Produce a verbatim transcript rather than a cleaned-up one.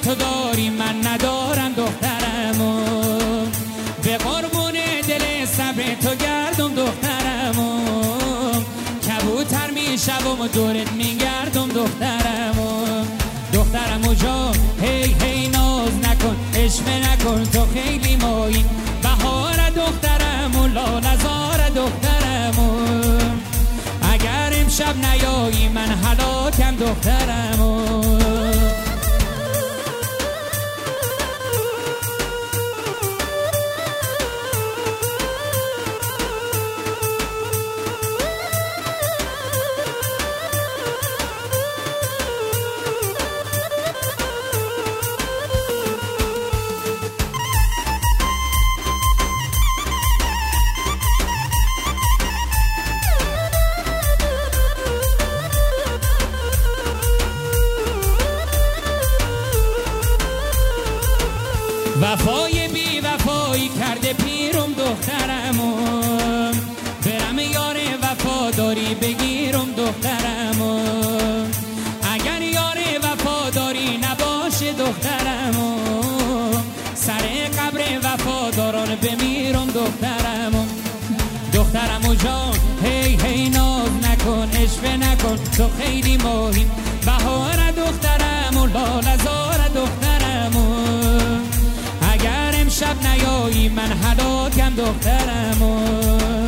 تو داری من ندارم دخترمو، به قربون دل صبر تو گردم دخترمو، کبوتر میشم و دورت میگردم دخترمو. دخترمو جان هی هی ناز نکن، عشق نکن، تو خیلی مایی بهار دخترمو، لاله زار دخترمو. اگر امشب نیایی من هلاکم دخترمو. وفای بی وفایی کرده پیرم دخترمو، برم یار وفاداری بگیرم دخترمو. اگر یار وفاداری نباشه دخترمو، سر قبر وفاداران بمیرم دخترمو. دخترمو جان هی هی ناز نکن، عشق نکن، تو خیلی ماهی بهار دخترمو، لاله زار دخترمو. اگر امشب نیایی من هلاکم دخترمو.